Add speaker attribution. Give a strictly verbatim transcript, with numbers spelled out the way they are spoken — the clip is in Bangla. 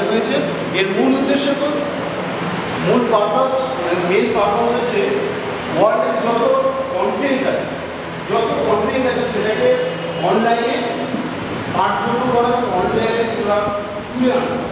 Speaker 1: হয়েছে। এর মূল উদ্দেশ্য তো মূল পারপাস মেন পারপাস হচ্ছে ওয়ার্ল্ডের যত কন্টেন্ট আছে যত কন্টেন্ট আছে সেটাকে অনলাইনে পাঠযোগ্য করা, অনলাইনে তোলা তুলে আনা।